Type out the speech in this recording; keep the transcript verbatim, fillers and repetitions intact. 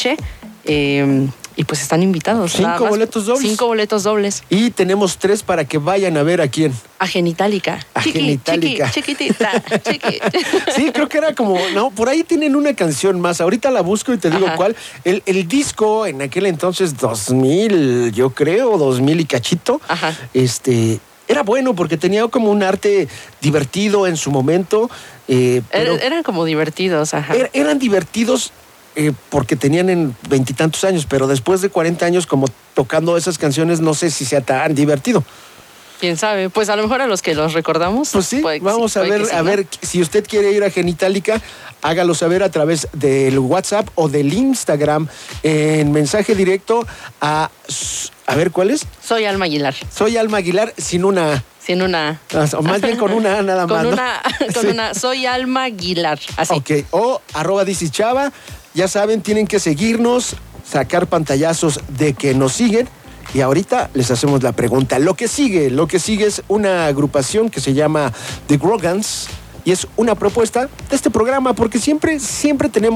noche. Eh, y pues están invitados. Cinco boletos dobles. Cinco boletos dobles. Y tenemos tres para que vayan a ver a quién. A Genitalica. A Chiqui, Genitalica. Chiqui, chiquitita, chiqui. Sí, creo que era como, no, por ahí tienen una canción más. Ahorita la busco y te digo Ajá. cuál. El, el disco en aquel entonces, dos mil, yo creo, dos mil y cachito. Ajá. Este, era bueno porque tenía como un arte divertido en su momento. Eh, pero Er, eran como divertidos, ajá. er, eran divertidos. Eh, porque tenían en veintitantos años, pero después de cuarenta años como tocando esas canciones, no sé si sea tan divertido. ¿Quién sabe? Pues a lo mejor a los que los recordamos. Pues sí, puede, vamos sí, a puede ver, que sí, a ¿no? ver, si usted quiere ir a Genitalica, hágalo saber a través del WhatsApp o del Instagram en mensaje directo a, a ver, ¿cuál es? Soy Alma Aguilar. Soy Alma Aguilar sin una A. Sin una O más bien con una A nada más, Con ¿no? una, con Sí. una, soy Alma Aguilar. Así. Ok, o arroba Dice Chava, ya saben, tienen que seguirnos, sacar pantallazos de que nos siguen. Y ahorita les hacemos la pregunta. Lo que sigue, lo que sigue es una agrupación que se llama The Grogans y es una propuesta de este programa porque siempre, siempre tenemos